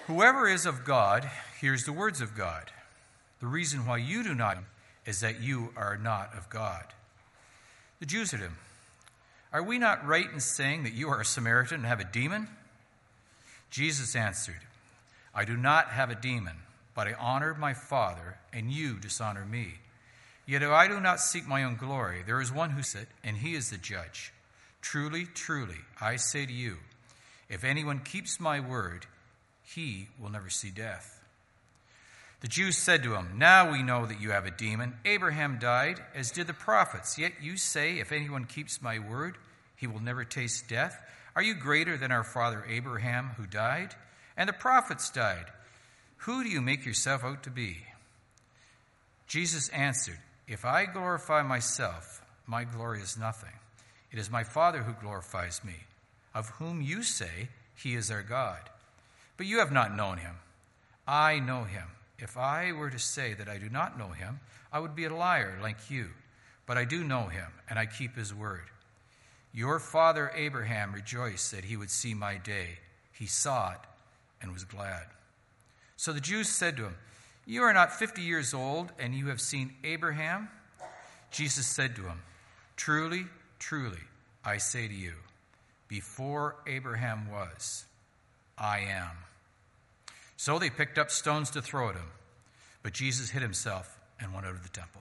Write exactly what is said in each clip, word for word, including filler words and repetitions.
Whoever is of God hears the words of God. The reason why you do not is that you are not of God. The Jews said to him, Are we not right in saying that you are a Samaritan and have a demon? Jesus answered, I do not have a demon, but I honor my Father, and you dishonor me. Yet if I do not seek my own glory, there is one who sits, and he is the judge. Truly, truly, I say to you, if anyone keeps my word, he will never see death. The Jews said to him, Now we know that you have a demon. Abraham died, as did the prophets. Yet you say, if anyone keeps my word, he will never taste death. Are you greater than our father Abraham, who died? And the prophets died. Who do you make yourself out to be? Jesus answered, If I glorify myself, my glory is nothing. It is my Father who glorifies me, of whom you say he is our God. But you have not known him. I know him. If I were to say that I do not know him, I would be a liar like you. But I do know him, and I keep his word. Your father Abraham rejoiced that he would see my day. He saw it and was glad. So the Jews said to him, You are not fifty years old, and you have seen Abraham? Jesus said to him, Truly, truly, I say to you, before Abraham was, I am. So they picked up stones to throw at him, but Jesus hid himself and went out of the temple.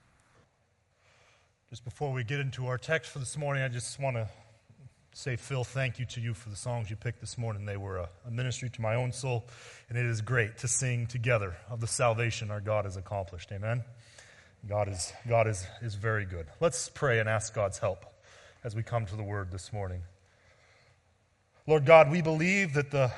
Just before we get into our text for this morning, I just want to say, Phil, thank you to you for the songs you picked this morning. They were a, a ministry to my own soul, and it is great to sing together of the salvation our God has accomplished. Amen? God is God is, is very good. Let's pray and ask God's help as we come to the Word this morning. Lord God, we believe that the,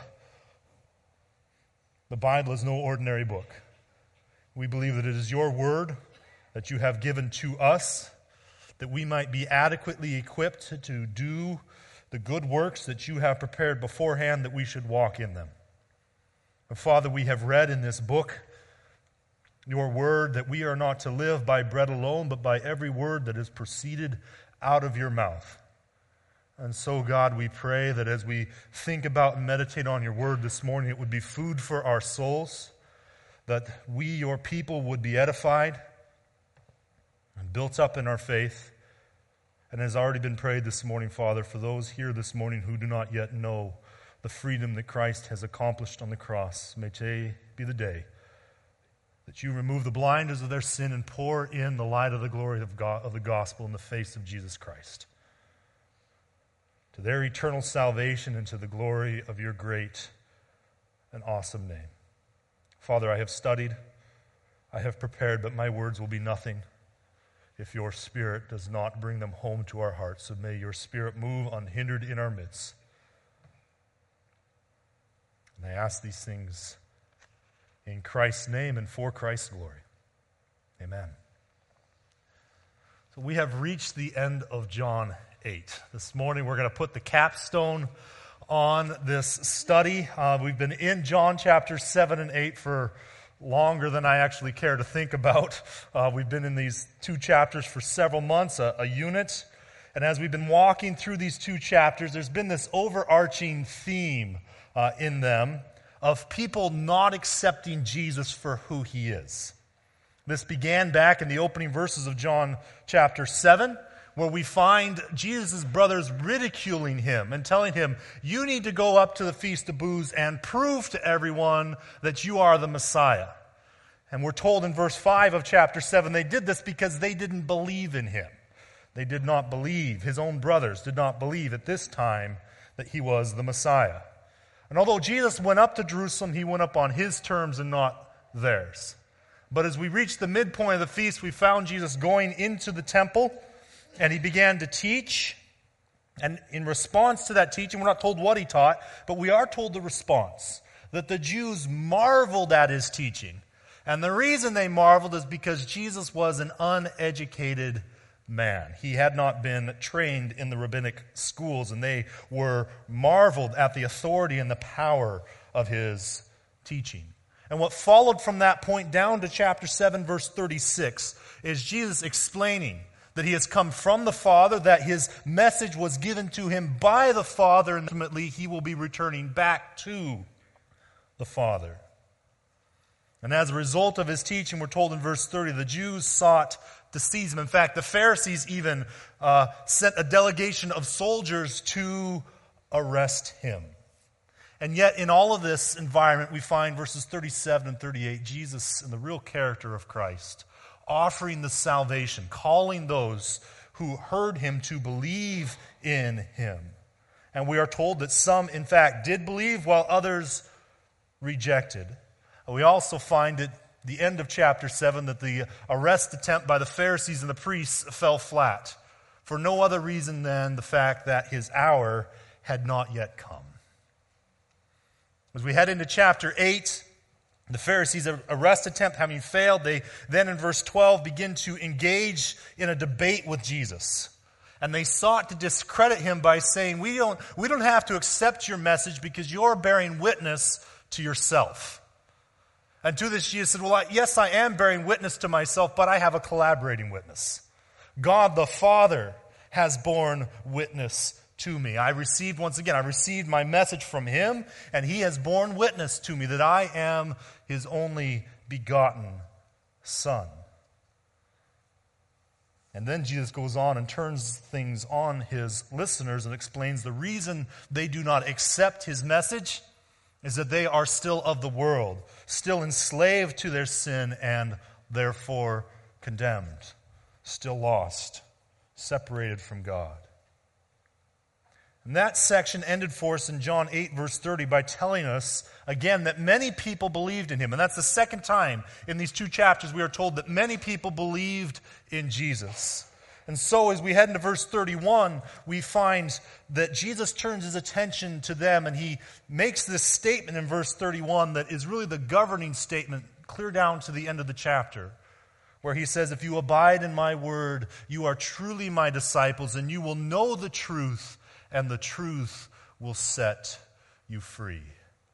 the Bible is no ordinary book. We believe that it is your Word that you have given to us, that we might be adequately equipped to do the good works that you have prepared beforehand, that we should walk in them. And Father, we have read in this book your word that we are not to live by bread alone, but by every word that is proceeded out of your mouth. And so, God, we pray that as we think about and meditate on your word this morning, it would be food for our souls, that we, your people, would be edified and built up in our faith. And as already been prayed this morning, Father, for those here this morning who do not yet know the freedom that Christ has accomplished on the cross, may today be the day that you remove the blinders of their sin and pour in the light of the glory of God, of the gospel in the face of Jesus Christ, to their eternal salvation and to the glory of your great and awesome name. Father, I have studied, I have prepared, but my words will be nothing if your Spirit does not bring them home to our hearts. So may your Spirit move unhindered in our midst. And I ask these things in Christ's name and for Christ's glory. Amen. So we have reached the end of John eight. This morning we're going to put the capstone on this study. Uh, we've been in John chapter seven and eight for longer than I actually care to think about. Uh, we've been in these two chapters for several months, a, a unit. And as we've been walking through these two chapters, there's been this overarching theme uh, in them of people not accepting Jesus for who he is. This began back in the opening verses of John chapter seven, where we find Jesus' brothers ridiculing him and telling him, you need to go up to the Feast of Booths and prove to everyone that you are the Messiah. And we're told in verse five of chapter seven, they did this because they didn't believe in him. They did not believe, his own brothers did not believe at this time that he was the Messiah. And although Jesus went up to Jerusalem, he went up on his terms and not theirs. But as we reached the midpoint of the feast, we found Jesus going into the temple, and he began to teach. And in response to that teaching, we're not told what he taught, but we are told the response, that the Jews marveled at his teaching. And the reason they marveled is because Jesus was an uneducated man. He had not been trained in the rabbinic schools, and they were marveled at the authority and the power of his teaching. And what followed from that point down to chapter seven, verse thirty-six, is Jesus explaining that he has come from the Father, that his message was given to him by the Father, and ultimately he will be returning back to the Father. And as a result of his teaching, we're told in verse thirty, the Jews sought to seize him. In fact, the Pharisees even uh, sent a delegation of soldiers to arrest him. And yet, in all of this environment, we find verses thirty-seven and thirty-eight, Jesus in the real character of Christ, offering the salvation, calling those who heard him to believe in him. And we are told that some, in fact, did believe, while others rejected. We also find at the end of chapter seven that the arrest attempt by the Pharisees and the priests fell flat, for no other reason than the fact that his hour had not yet come. As we head into chapter eight, the Pharisees' arrest attempt having failed, they then in verse twelve begin to engage in a debate with Jesus. And they sought to discredit him by saying, we don't, we don't have to accept your message because you're bearing witness to yourself. And to this Jesus said, well, I, yes, I am bearing witness to myself, but I have a collaborating witness. God the Father has borne witness to me. I received, once again, I received my message from him, and he has borne witness to me that I am his only begotten Son. And then Jesus goes on and turns things on his listeners and explains the reason they do not accept his message is that they are still of the world, still enslaved to their sin and therefore condemned, still lost, separated from God. And that section ended for us in John eight, verse thirty, by telling us, again, that many people believed in him. And that's the second time in these two chapters we are told that many people believed in Jesus. And so as we head into verse thirty-one, we find that Jesus turns his attention to them, and he makes this statement in verse thirty-one that is really the governing statement clear down to the end of the chapter, where he says, if you abide in my word, you are truly my disciples, and you will know the truth, and the truth will set you free.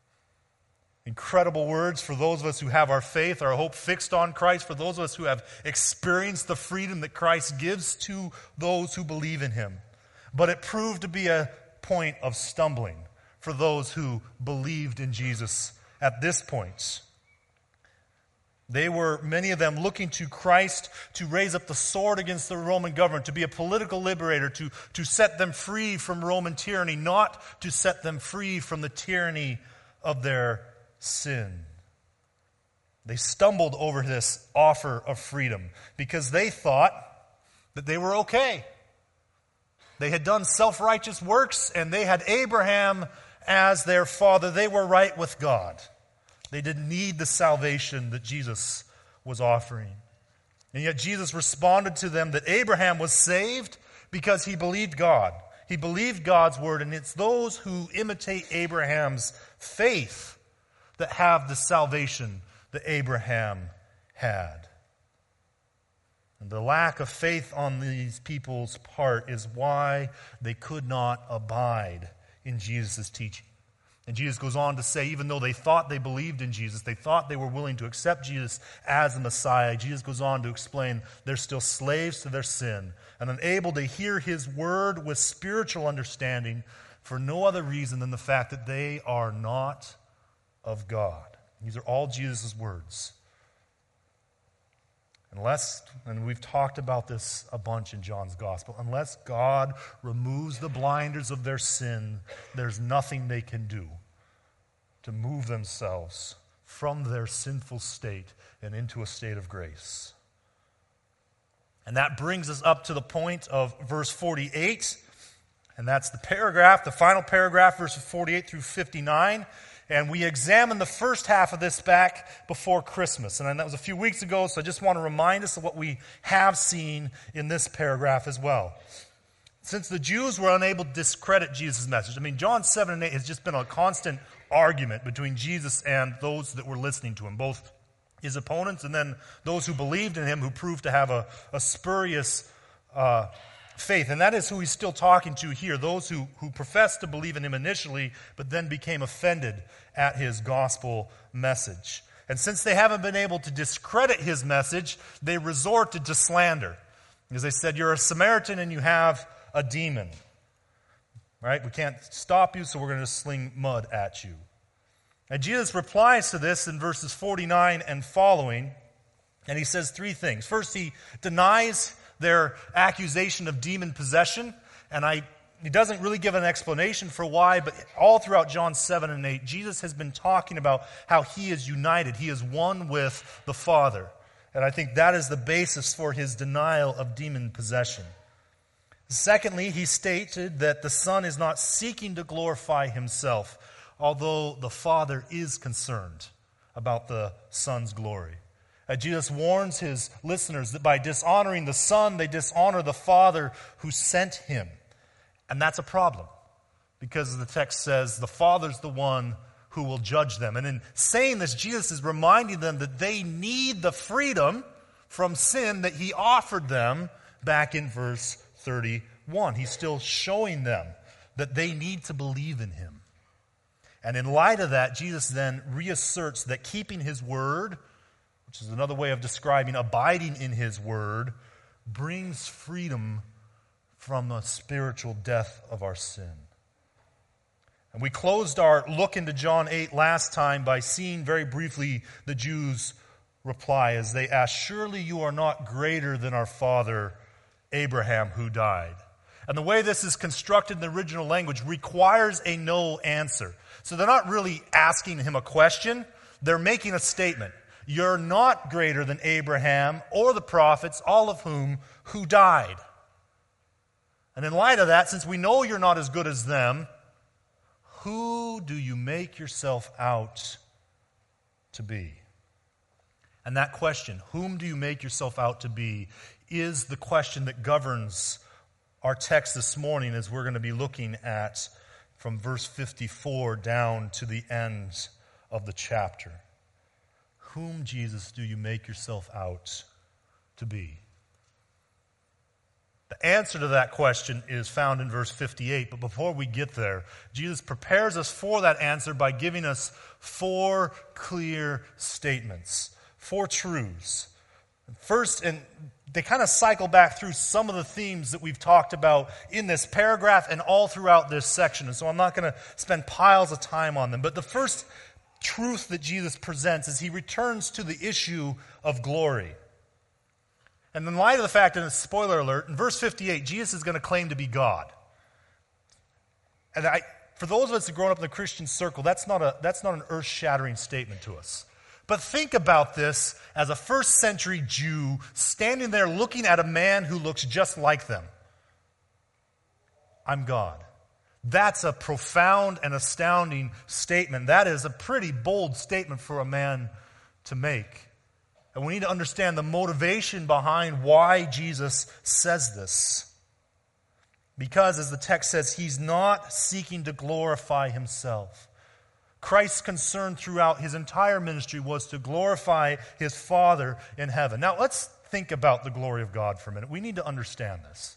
Incredible words for those of us who have our faith, our hope fixed on Christ, for those of us who have experienced the freedom that Christ gives to those who believe in him. But it proved to be a point of stumbling for those who believed in Jesus at this point. They were, many of them, looking to Christ to raise up the sword against the Roman government, to be a political liberator, to, to set them free from Roman tyranny, not to set them free from the tyranny of their sin. They stumbled over this offer of freedom because they thought that they were okay. They had done self-righteous works and they had Abraham as their father. They were right with God. They didn't need the salvation that Jesus was offering. And yet Jesus responded to them that Abraham was saved because he believed God. He believed God's word, and it's those who imitate Abraham's faith that have the salvation that Abraham had. And the lack of faith on these people's part is why they could not abide in Jesus' teaching. And Jesus goes on to say, even though they thought they believed in Jesus, they thought they were willing to accept Jesus as the Messiah, Jesus goes on to explain they're still slaves to their sin and unable to hear his word with spiritual understanding for no other reason than the fact that they are not of God. These are all Jesus' words. Unless, and we've talked about this a bunch in John's gospel, unless God removes the blinders of their sin, there's nothing they can do to move themselves from their sinful state and into a state of grace. And that brings us up to the point of verse forty-eight, and that's the paragraph, the final paragraph, verses forty-eight through fifty-nine. And we examined the first half of this back before Christmas. And that was a few weeks ago, so I just want to remind us of what we have seen in this paragraph as well. Since the Jews were unable to discredit Jesus' message, I mean, John seven and eight has just been a constant argument between Jesus and those that were listening to him, both his opponents and then those who believed in him, who proved to have a, a spurious uh faith. And that is who he's still talking to here, those who, who professed to believe in him initially, but then became offended at his gospel message. And since they haven't been able to discredit his message, they resorted to slander. Because they said, you're a Samaritan and you have a demon. Right? We can't stop you, so we're going to sling mud at you. And Jesus replies to this in verses forty-nine and following, and he says three things. First, he denies their accusation of demon possession, and I he doesn't really give an explanation for why, but all throughout John seven and eight, Jesus has been talking about how he is united. He is one with the Father. And I think that is the basis for his denial of demon possession. Secondly, he stated that the Son is not seeking to glorify himself, although the Father is concerned about the Son's glory. Uh, Jesus warns his listeners that by dishonoring the Son, they dishonor the Father who sent him. And that's a problem, because the text says the Father's the one who will judge them. And in saying this, Jesus is reminding them that they need the freedom from sin that he offered them back in verse thirty-one. He's still showing them that they need to believe in him. And in light of that, Jesus then reasserts that keeping his word, which is another way of describing abiding in his word, brings freedom from the spiritual death of our sin. And we closed our look into John eight last time by seeing very briefly the Jews' reply as they asked, "Surely you are not greater than our father Abraham who died." And the way this is constructed in the original language requires a no answer. So they're not really asking him a question, they're making a statement. You're not greater than Abraham or the prophets, all of whom who died. And in light of that, since we know you're not as good as them, who do you make yourself out to be? And that question, whom do you make yourself out to be, is the question that governs our text this morning as we're going to be looking at from verse fifty-four down to the end of the chapter. Whom, Jesus, do you make yourself out to be? The answer to that question is found in verse fifty-eight, but before we get there, Jesus prepares us for that answer by giving us four clear statements, four truths. First, and they kind of cycle back through some of the themes that we've talked about in this paragraph and all throughout this section, and so I'm not going to spend piles of time on them. But the first truth that Jesus presents is he returns to the issue of glory. And in light of the fact, and a spoiler alert, in verse fifty-eight, Jesus is going to claim to be God. And I, for those of us who have grown up in the Christian circle, that's not a that's not an earth-shattering statement to us. But think about this as a first century Jew standing there looking at a man who looks just like them. I'm God. That's a profound and astounding statement. That is a pretty bold statement for a man to make. And we need to understand the motivation behind why Jesus says this. Because, as the text says, he's not seeking to glorify himself. Christ's concern throughout his entire ministry was to glorify his Father in heaven. Now, let's think about the glory of God for a minute. We need to understand this.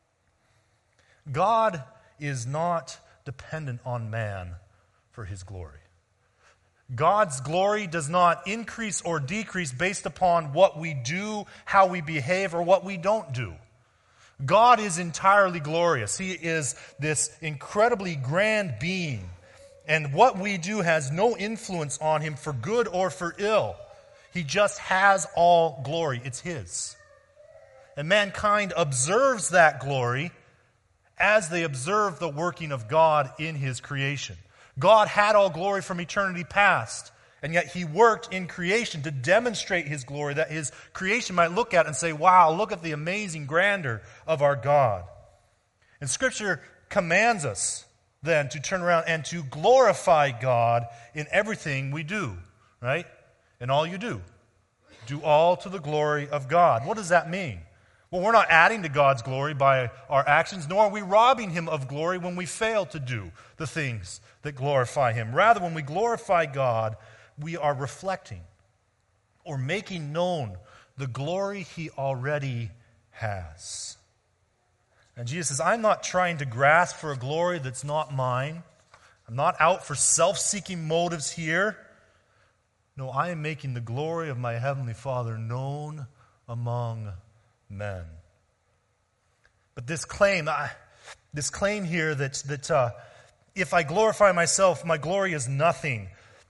God is not dependent on man for his glory. God's glory does not increase or decrease based upon what we do, how we behave, or what we don't do. God is entirely glorious. He is this incredibly grand being. And what we do has no influence on him for good or for ill. He just has all glory. It's his. And mankind observes that glory as they observe the working of God in his creation. God had all glory from eternity past, and yet he worked in creation to demonstrate his glory, that his creation might look at it and say, wow, look at the amazing grandeur of our God. And Scripture commands us then to turn around and to glorify God in everything we do, right? In all you do. Do all to the glory of God. What does that mean? Well, we're not adding to God's glory by our actions, nor are we robbing him of glory when we fail to do the things that glorify him. Rather, when we glorify God, we are reflecting or making known the glory he already has. And Jesus says, I'm not trying to grasp for a glory that's not mine. I'm not out for self-seeking motives here. No, I am making the glory of my heavenly Father known among men. But this claim, I, this claim here that, that uh, if I glorify myself, my glory is nothing.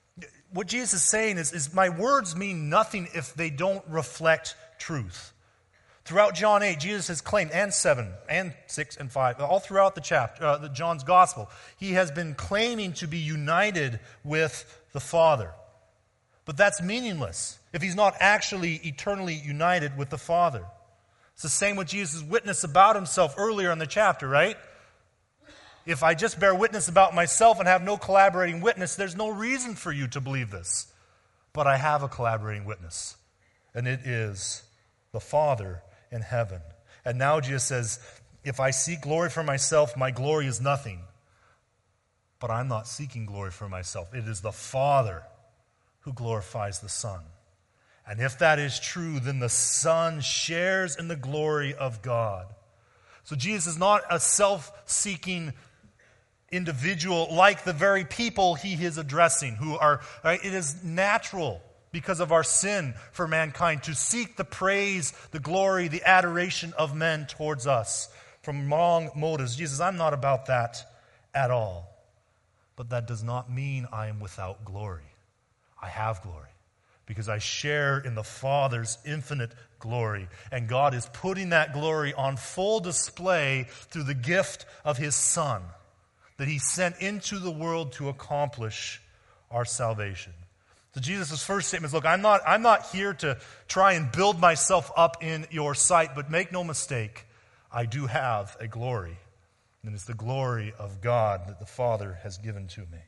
what Jesus is saying is, is my words mean nothing if they don't reflect truth. Throughout John eight, Jesus has claimed, and seven, and six, and five, all throughout the chapter, uh, the John's Gospel, he has been claiming to be united with the Father. But that's meaningless if he's not actually eternally united with the Father. It's the same with Jesus' witness about himself earlier in the chapter, right? If I just bear witness about myself and have no collaborating witness, there's no reason for you to believe this. But I have a collaborating witness, and it is the Father in heaven. And now Jesus says, if I seek glory for myself, my glory is nothing. But I'm not seeking glory for myself. It is the Father who glorifies the Son. And if that is true, then the Son shares in the glory of God. So Jesus is not a self-seeking individual like the very people he is addressing, who are, right, it is natural because of our sin for mankind to seek the praise, the glory, the adoration of men towards us from wrong motives. Jesus, I'm not about that at all. But that does not mean I am without glory. I have glory because I share in the Father's infinite glory. And God is putting that glory on full display through the gift of His Son that He sent into the world to accomplish our salvation. So Jesus' first statement is, look, I'm not, I'm not here to try and build myself up in your sight, but make no mistake, I do have a glory. And it's the glory of God that the Father has given to me.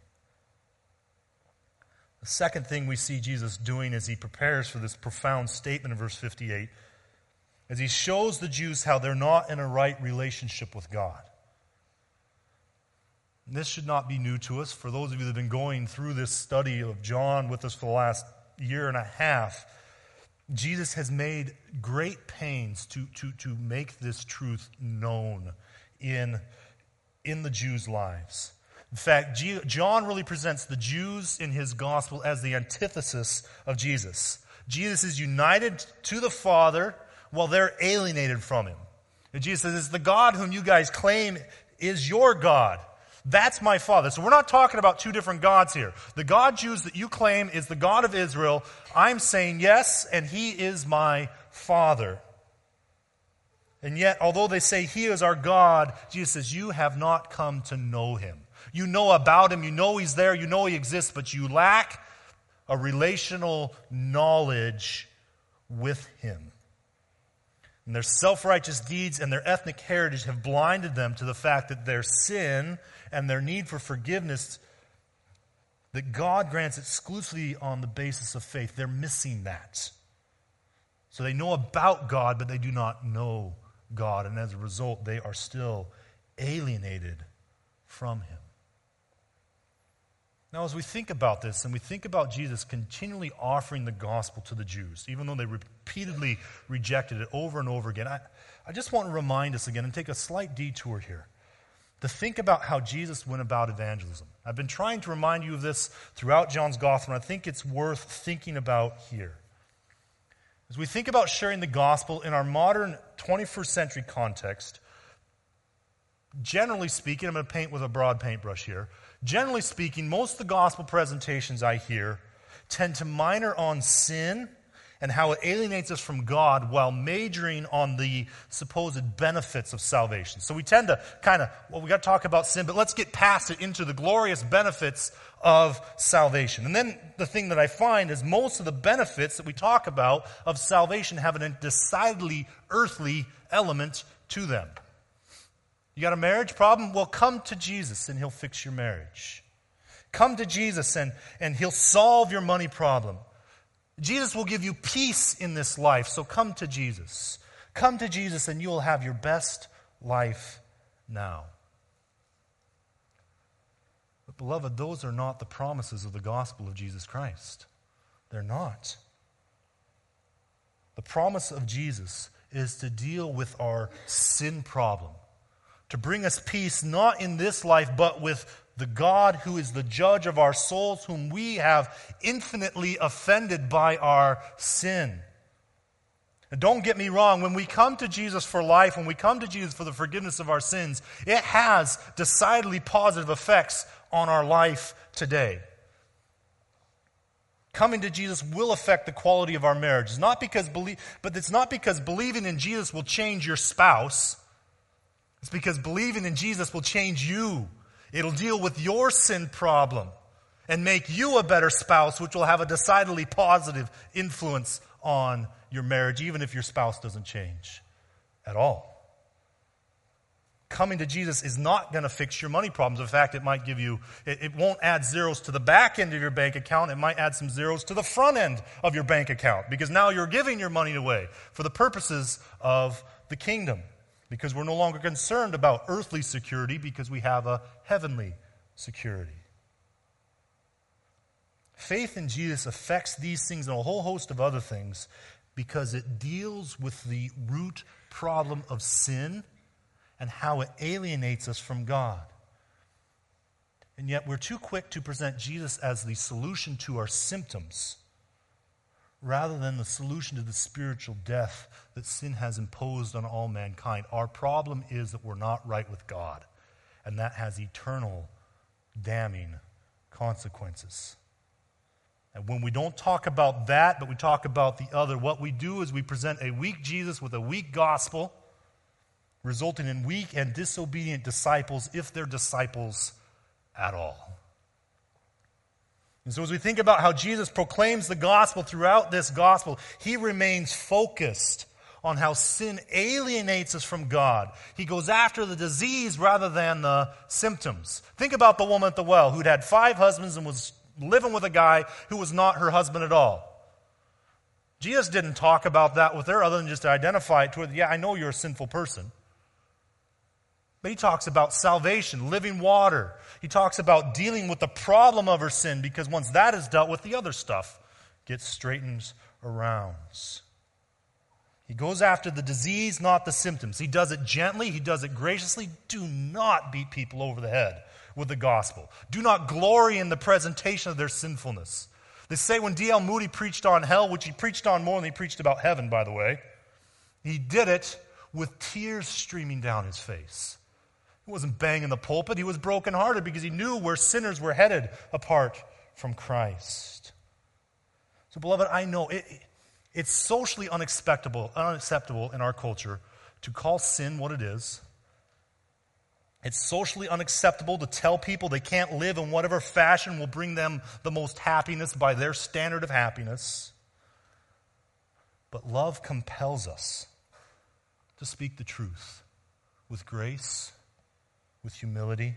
The second thing we see Jesus doing as He prepares for this profound statement in verse fifty-eight, as He shows the Jews how they're not in a right relationship with God. And this should not be new to us. For those of you that have been going through this study of John with us for the last year and a half, Jesus has made great pains to, to, to make this truth known in, in the Jews' lives. In fact, G- John really presents the Jews in his gospel as the antithesis of Jesus. Jesus is united to the Father while they're alienated from Him. And Jesus says, it's the God whom you guys claim is your God. That's my Father. So we're not talking about two different gods here. The God, Jews, that you claim is the God of Israel, I'm saying yes, and He is my Father. And yet, although they say He is our God, Jesus says, you have not come to know Him. You know about Him, you know He's there, you know He exists, but you lack a relational knowledge with Him. And their self-righteous deeds and their ethnic heritage have blinded them to the fact that their sin and their need for forgiveness, that God grants exclusively on the basis of faith. They're missing that. So they know about God, but they do not know God. And as a result, they are still alienated from Him. Now, as we think about this, and we think about Jesus continually offering the gospel to the Jews, even though they repeatedly rejected it over and over again, I, I just want to remind us again and take a slight detour here to think about how Jesus went about evangelism. I've been trying to remind you of this throughout John's gospel, and I think it's worth thinking about here. As we think about sharing the gospel in our modern twenty-first century context, generally speaking, I'm going to paint with a broad paintbrush here. Generally speaking, most of the gospel presentations I hear tend to minor on sin and how it alienates us from God while majoring on the supposed benefits of salvation. So we tend to kind of, well, we got to talk about sin, but let's get past it into the glorious benefits of salvation. And then the thing that I find is most of the benefits that we talk about of salvation have a decidedly earthly element to them. You got a marriage problem? Well, come to Jesus and He'll fix your marriage. Come to Jesus and, and He'll solve your money problem. Jesus will give you peace in this life, so come to Jesus. Come to Jesus and you will have your best life now. But beloved, those are not the promises of the gospel of Jesus Christ. They're not. The promise of Jesus is to deal with our sin problem, to bring us peace not in this life, but with the God who is the judge of our souls, whom we have infinitely offended by our sin. And don't get me wrong, when we come to Jesus for life, when we come to Jesus for the forgiveness of our sins, it has decidedly positive effects on our life today. Coming to Jesus will affect the quality of our marriage. It's not because belie- but it's not because believing in Jesus will change your spouse. It's because believing in Jesus will change you. It'll deal with your sin problem and make you a better spouse, which will have a decidedly positive influence on your marriage, even if your spouse doesn't change at all. Coming to Jesus is not going to fix your money problems. In fact, it might give you, it, it won't add zeros to the back end of your bank account. It might add some zeros to the front end of your bank account, because now you're giving your money away for the purposes of the kingdom, because we're no longer concerned about earthly security because we have a heavenly security. Faith in Jesus affects these things and a whole host of other things because it deals with the root problem of sin and how it alienates us from God. And yet we're too quick to present Jesus as the solution to our symptoms rather than the solution to the spiritual death that sin has imposed on all mankind. Our problem is that we're not right with God, and that has eternal damning consequences. And when we don't talk about that, but we talk about the other, what we do is we present a weak Jesus with a weak gospel, resulting in weak and disobedient disciples, if they're disciples at all. And so as we think about how Jesus proclaims the gospel throughout this gospel, he remains focused on how sin alienates us from God. He goes after the disease rather than the symptoms. Think about the woman at the well who'd had five husbands and was living with a guy who was not her husband at all. Jesus didn't talk about that with her other than just to identify it to her. Yeah, I know you're a sinful person. But he talks about salvation, living water. He talks about dealing with the problem of her sin, because once that is dealt with, the other stuff gets straightened around. He goes after the disease, not the symptoms. He does it gently. He does it graciously. Do not beat people over the head with the gospel. Do not glory in the presentation of their sinfulness. They say when D L Moody preached on hell, which he preached on more than he preached about heaven, by the way, he did it with tears streaming down his face. He wasn't banging the pulpit. He was brokenhearted because he knew where sinners were headed apart from Christ. So, beloved, I know it, it's socially unacceptable, unacceptable in our culture to call sin what it is. It's socially unacceptable to tell people they can't live in whatever fashion will bring them the most happiness by their standard of happiness. But love compels us to speak the truth with grace, with humility.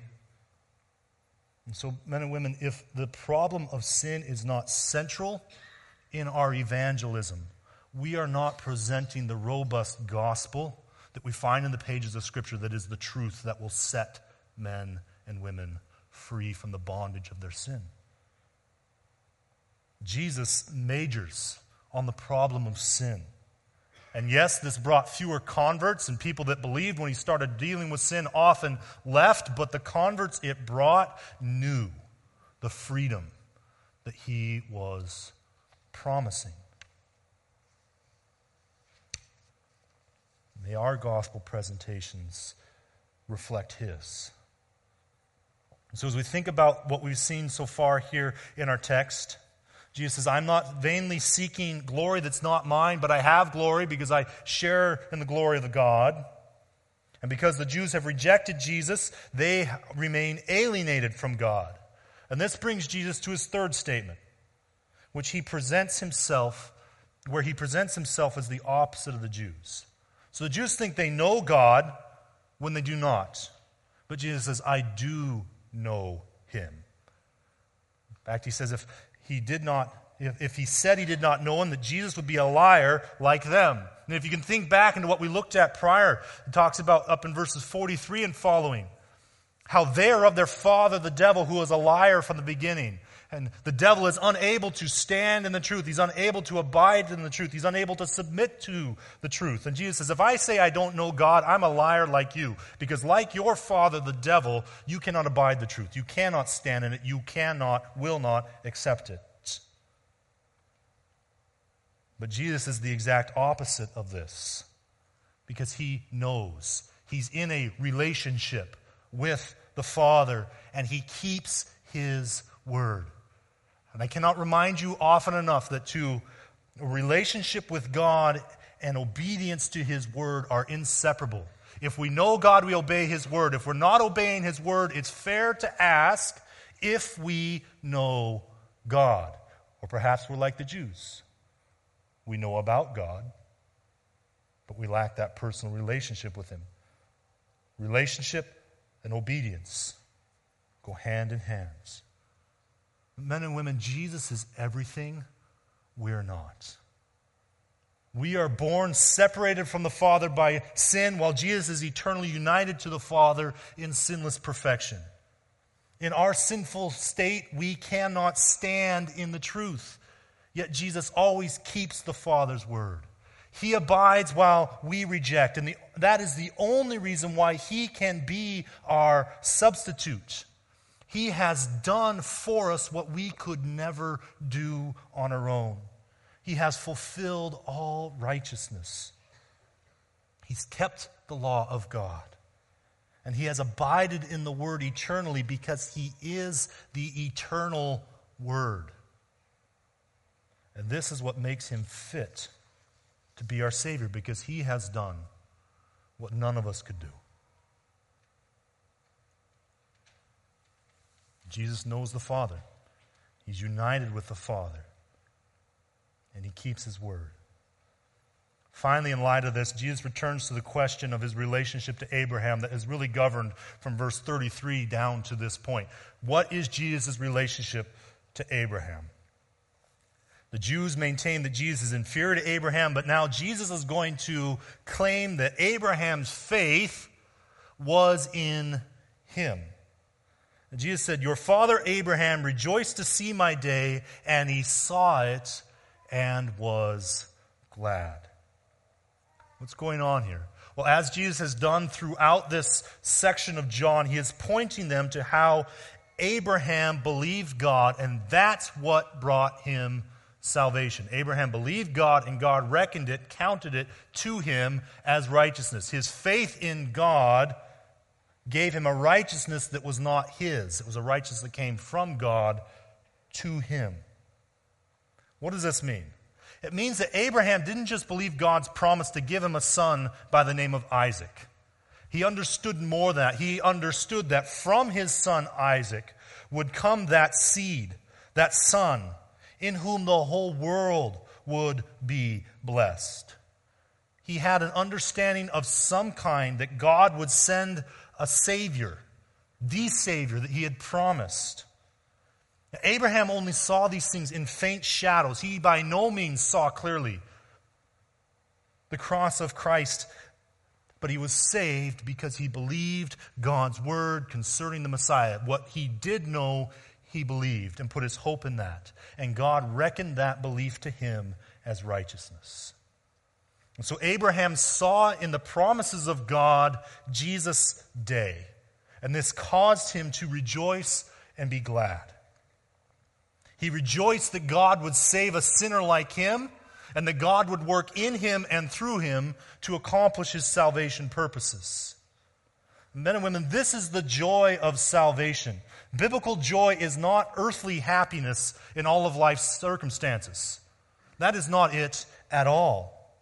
And so, men and women, if the problem of sin is not central in our evangelism, we are not presenting the robust gospel that we find in the pages of Scripture that is the truth that will set men and women free from the bondage of their sin. Jesus majors on the problem of sin. And yes, this brought fewer converts, and people that believed when he started dealing with sin often left, but the converts it brought knew the freedom that he was promising. May our gospel presentations reflect his. And so as we think about what we've seen so far here in our text, Jesus says, I'm not vainly seeking glory that's not mine, but I have glory because I share in the glory of the God. And because the Jews have rejected Jesus, they remain alienated from God. And this brings Jesus to his third statement, which he presents himself, where he presents himself as the opposite of the Jews. So the Jews think they know God when they do not. But Jesus says, I do know him. In fact, he says if he did not, if, if he said he did not know him, that Jesus would be a liar like them. And if you can think back into what we looked at prior, it talks about up in verses forty-three and following, how they are of their father the devil, who is a liar from the beginning. And the devil is unable to stand in the truth. He's unable to abide in the truth. He's unable to submit to the truth. And Jesus says, if I say I don't know God, I'm a liar like you. Because like your father, the devil, you cannot abide the truth. You cannot stand in it. You cannot, will not accept it. But Jesus is the exact opposite of this. Because he knows. He's in a relationship with the Father. And he keeps his word. And I cannot remind you often enough that to a relationship with God and obedience to His word are inseparable. If we know God, we obey His word. If we're not obeying His word, it's fair to ask if we know God. Or perhaps we're like the Jews. We know about God, but we lack that personal relationship with Him. Relationship and obedience go hand in hand. Men and women, Jesus is everything we're not. We are born separated from the Father by sin, while Jesus is eternally united to the Father in sinless perfection. In our sinful state, we cannot stand in the truth. Yet Jesus always keeps the Father's word. He abides while we reject. And the, that is the only reason why He can be our substitute. He has done for us what we could never do on our own. He has fulfilled all righteousness. He's kept the law of God. And He has abided in the Word eternally because He is the eternal Word. And this is what makes Him fit to be our Savior, because He has done what none of us could do. Jesus knows the Father. He's united with the Father. And He keeps His word. Finally, in light of this, Jesus returns to the question of His relationship to Abraham that has really governed from verse thirty-three down to this point. What is Jesus' relationship to Abraham? The Jews maintain that Jesus is inferior to Abraham, but now Jesus is going to claim that Abraham's faith was in Him. And Jesus said, "Your father Abraham rejoiced to see my day, and he saw it and was glad." What's going on here? Well, as Jesus has done throughout this section of John, He is pointing them to how Abraham believed God, and that's what brought him salvation. Abraham believed God, and God reckoned it, counted it to him as righteousness. His faith in God gave him a righteousness that was not his. It was a righteousness that came from God to him. What does this mean? It means that Abraham didn't just believe God's promise to give him a son by the name of Isaac. He understood more than that. He understood that from his son Isaac would come that seed, that son, in whom the whole world would be blessed. He had an understanding of some kind that God would send a Savior, the Savior that He had promised. Abraham only saw these things in faint shadows. He by no means saw clearly the cross of Christ, but he was saved because he believed God's word concerning the Messiah. What he did know, he believed and put his hope in that. And God reckoned that belief to him as righteousness. And so Abraham saw in the promises of God Jesus' day. And this caused him to rejoice and be glad. He rejoiced that God would save a sinner like him, and that God would work in him and through him to accomplish His salvation purposes. Men and women, this is the joy of salvation. Biblical joy is not earthly happiness in all of life's circumstances. That is not it at all.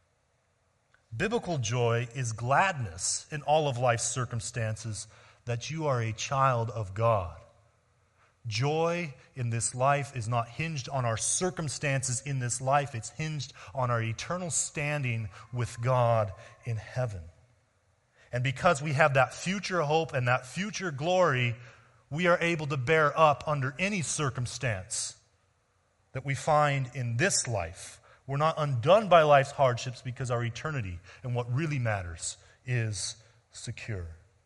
Biblical joy is gladness in all of life's circumstances that you are a child of God. Joy in this life is not hinged on our circumstances in this life. It's hinged on our eternal standing with God in heaven. And because we have that future hope and that future glory, we are able to bear up under any circumstance that we find in this life. We're not undone by life's hardships because our eternity and what really matters is secure.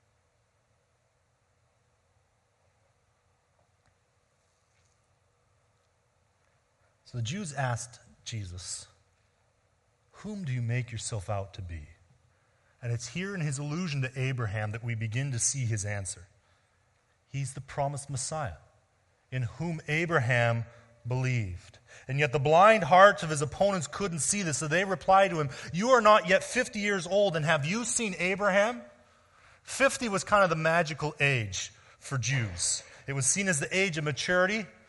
So the Jews asked Jesus, "Whom do you make yourself out to be?" And it's here in his allusion to Abraham that we begin to see his answer. He's the promised Messiah, in whom Abraham believed. And yet the blind hearts of his opponents couldn't see this, so they replied to him, "You are not yet fifty years old, and have you seen Abraham?" fifty was kind of the magical age for Jews. It was seen as the age of maturity.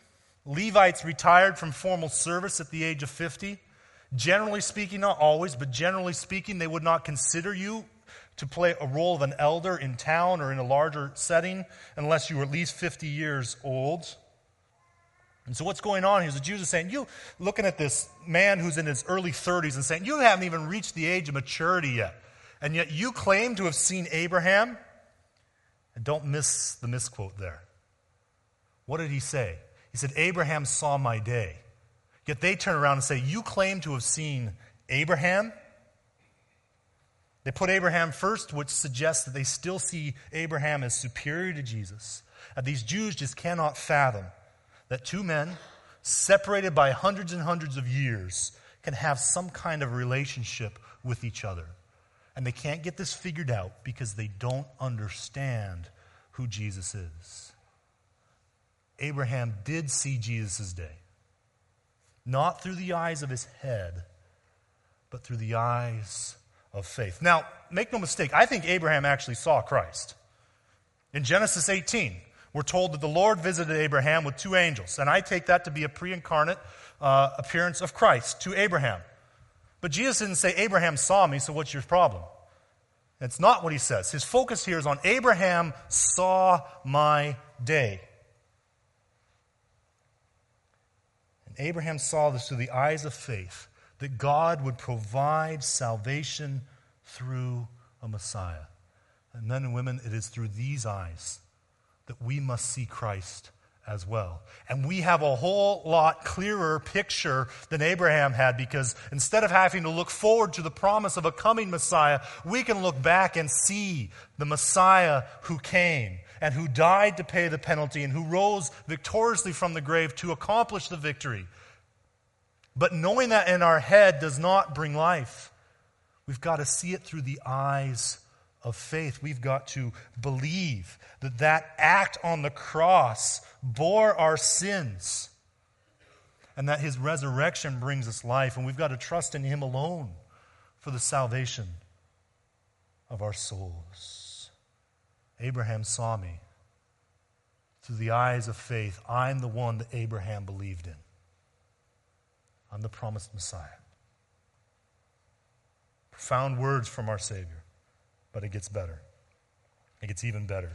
Levites retired from formal service at the age of fifty. Generally speaking, not always, but generally speaking, they would not consider you to play a role of an elder in town or in a larger setting unless you were at least fifty years old. And so what's going on here is the Jews are saying, you looking at this man who's in his early thirties and saying, you haven't even reached the age of maturity yet. And yet you claim to have seen Abraham. And don't miss the misquote there. What did he say? He said, Abraham saw my day. Yet they turn around and say, you claim to have seen Abraham? They put Abraham first, which suggests that they still see Abraham as superior to Jesus. And these Jews just cannot fathom that two men, separated by hundreds and hundreds of years, can have some kind of relationship with each other. And they can't get this figured out because they don't understand who Jesus is. Abraham did see Jesus' day. Not through the eyes of his head, but through the eyes of faith. Now, make no mistake, I think Abraham actually saw Christ. In Genesis eighteen, we're told that the Lord visited Abraham with two angels, and I take that to be a pre-incarnate uh, appearance of Christ to Abraham. But Jesus didn't say, Abraham saw me, so what's your problem? That's not what he says. His focus here is on Abraham saw my day. And Abraham saw this through the eyes of faith, that God would provide salvation through a Messiah. And men and women, it is through these eyes that we must see Christ as well. And we have a whole lot clearer picture than Abraham had, because instead of having to look forward to the promise of a coming Messiah, we can look back and see the Messiah who came and who died to pay the penalty and who rose victoriously from the grave to accomplish the victory. But knowing that in our head does not bring life. We've got to see it through the eyes of faith. We've got to believe that that act on the cross bore our sins and that his resurrection brings us life. And we've got to trust in him alone for the salvation of our souls. Abraham saw me through the eyes of faith. I'm the one that Abraham believed in. I'm the promised Messiah. Profound words from our Savior. But it gets better. It gets even better.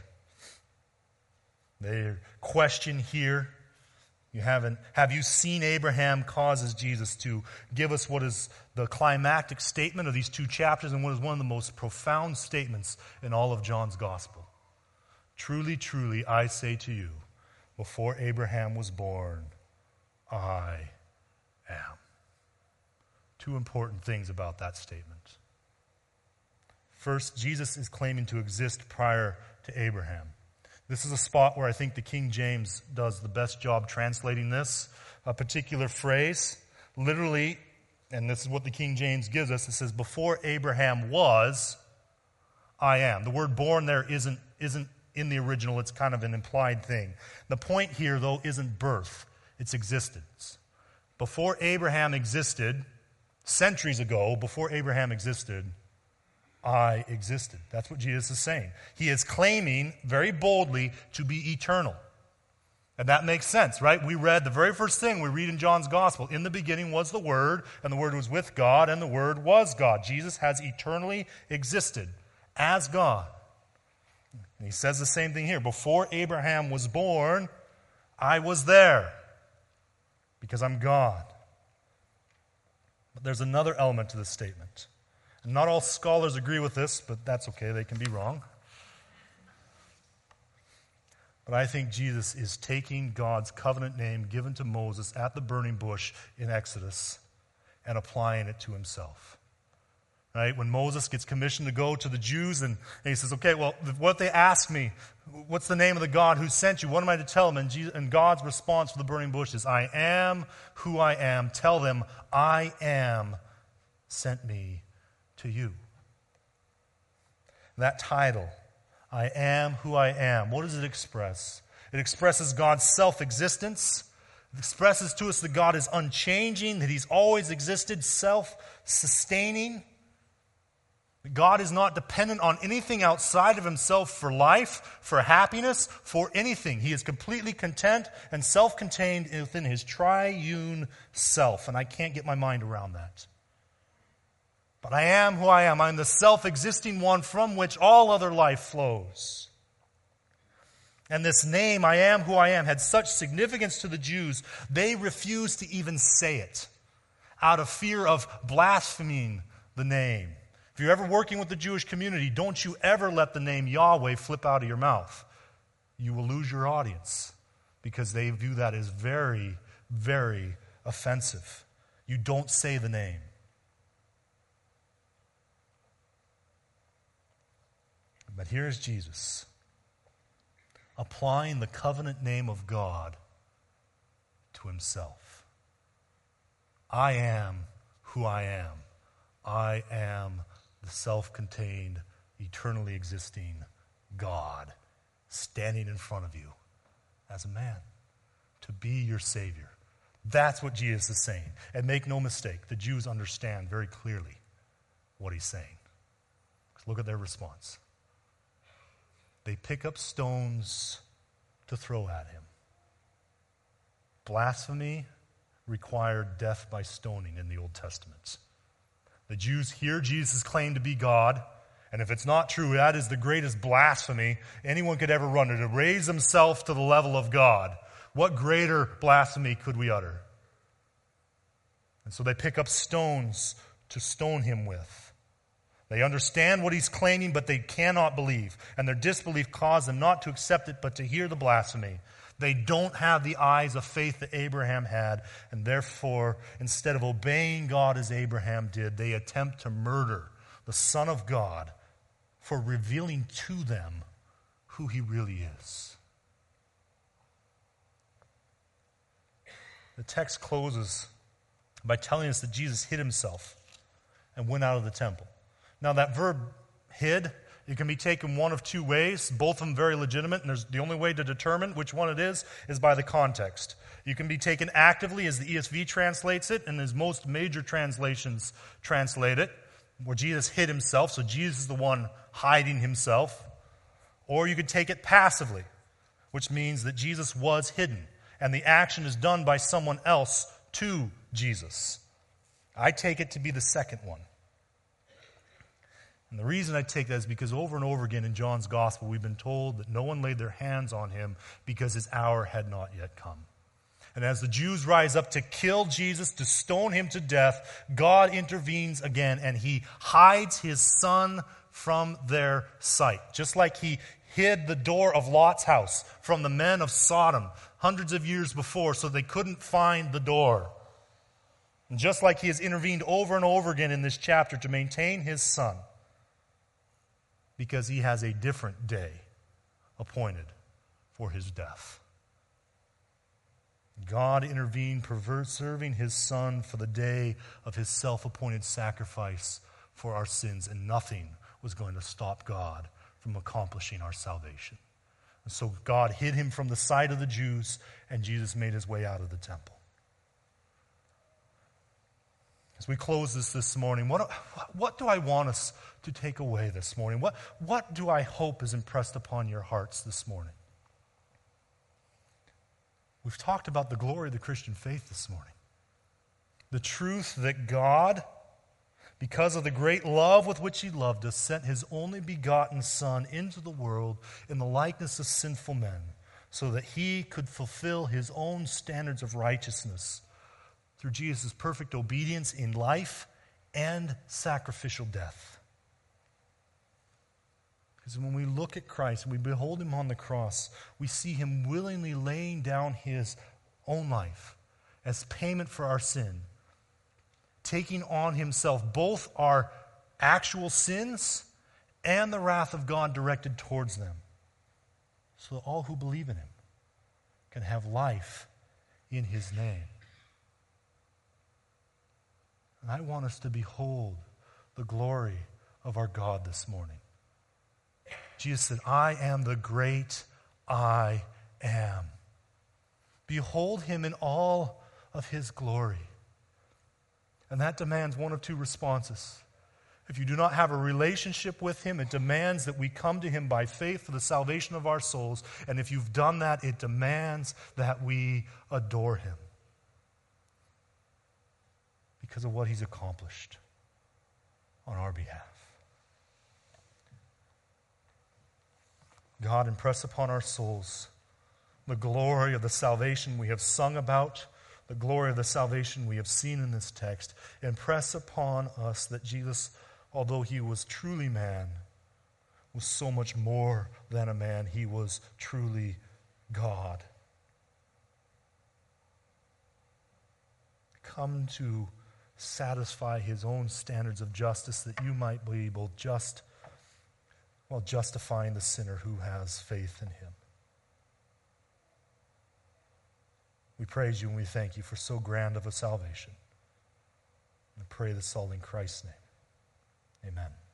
The question here, you haven't, have you seen Abraham, causes Jesus to give us what is the climactic statement of these two chapters and what is one of the most profound statements in all of John's gospel. Truly, truly, I say to you, before Abraham was born, I am. Two important things about that statement. First, Jesus is claiming to exist prior to Abraham. This is a spot where I think the King James does the best job translating this. A particular phrase, literally, and this is what the King James gives us, it says, before Abraham was, I am. The word born there isn't, isn't in the original, it's kind of an implied thing. The point here, though, isn't birth, it's existence. Before Abraham existed, centuries ago, before Abraham existed, I existed. That's what Jesus is saying. He is claiming very boldly to be eternal. And that makes sense, right? We read the very first thing we read in John's gospel. In the beginning was the Word, and the Word was with God, and the Word was God. Jesus has eternally existed as God. And he says the same thing here. Before Abraham was born, I was there because I'm God. But there's another element to this statement. And not all scholars agree with this, but that's okay. They can be wrong. But I think Jesus is taking God's covenant name given to Moses at the burning bush in Exodus and applying it to himself. Right? When Moses gets commissioned to go to the Jews and, and he says, okay, well, what they ask me, what's the name of the God who sent you? What am I to tell them? And, Jesus, and God's response to the burning bush is, I am who I am. Tell them, I am sent me to you. That title, I am who I am, what does it express? It expresses God's self-existence. It expresses to us that God is unchanging, that he's always existed, self-sustaining. God is not dependent on anything outside of himself for life, for happiness, for anything. He is completely content and self-contained within his triune self, and I can't get my mind around that. But I am who I am. I'm the self-existing one from which all other life flows. And this name, I am who I am, had such significance to the Jews, they refused to even say it out of fear of blaspheming the name. If you're ever working with the Jewish community, don't you ever let the name Yahweh flip out of your mouth. You will lose your audience because they view that as very, very offensive. You don't say the name. But here is Jesus applying the covenant name of God to himself. I am who I am. I am the self-contained, eternally existing God standing in front of you as a man to be your Savior. That's what Jesus is saying. And make no mistake, the Jews understand very clearly what he's saying. Look at their response. They pick up stones to throw at him. Blasphemy required death by stoning in the Old Testament. The Jews hear Jesus' claim to be God, and if it's not true, that is the greatest blasphemy anyone could ever run, to raise himself to the level of God. What greater blasphemy could we utter? And so they pick up stones to stone him with. They understand what he's claiming, but they cannot believe. And their disbelief caused them not to accept it, but to hear the blasphemy. They don't have the eyes of faith that Abraham had, and therefore, instead of obeying God as Abraham did, they attempt to murder the Son of God for revealing to them who he really is. The text closes by telling us that Jesus hid himself and went out of the temple. Now that verb, hid, it can be taken one of two ways, both of them very legitimate, and there's the only way to determine which one it is is by the context. You can be taken actively, as the E S V translates it, and as most major translations translate it, where Jesus hid himself, so Jesus is the one hiding himself. Or you could take it passively, which means that Jesus was hidden, and the action is done by someone else to Jesus. I take it to be the second one. And the reason I take that is because over and over again in John's gospel, we've been told that no one laid their hands on him because his hour had not yet come. And as the Jews rise up to kill Jesus, to stone him to death, God intervenes again and he hides his son from their sight. Just like he hid the door of Lot's house from the men of Sodom hundreds of years before so they couldn't find the door. And just like he has intervened over and over again in this chapter to maintain his son, because he has a different day appointed for his death. God intervened, preserving his son for the day of his self-appointed sacrifice for our sins, and nothing was going to stop God from accomplishing our salvation. And so God hid him from the sight of the Jews, and Jesus made his way out of the temple. As we close this this morning, what, what do I want us to take away this morning? What, what do I hope is impressed upon your hearts this morning? We've talked about the glory of the Christian faith this morning. The truth that God, because of the great love with which he loved us, sent his only begotten Son into the world in the likeness of sinful men, so that he could fulfill his own standards of righteousness through Jesus' perfect obedience in life and sacrificial death. Because when we look at Christ and we behold him on the cross, we see him willingly laying down his own life as payment for our sin, taking on himself both our actual sins and the wrath of God directed towards them, so that all who believe in him can have life in his name. And I want us to behold the glory of our God this morning. Jesus said, I am the great I am. Behold him in all of his glory. And that demands one of two responses. If you do not have a relationship with him, it demands that we come to him by faith for the salvation of our souls. And if you've done that, it demands that we adore him because of what he's accomplished on our behalf. God, impress upon our souls the glory of the salvation we have sung about, the glory of the salvation we have seen in this text. Impress upon us that Jesus, although he was truly man, was so much more than a man. He was truly God. Come to satisfy his own standards of justice that you might be able just, while justifying the sinner who has faith in him. We praise you and we thank you for so grand of a salvation. I pray this all in Christ's name. Amen.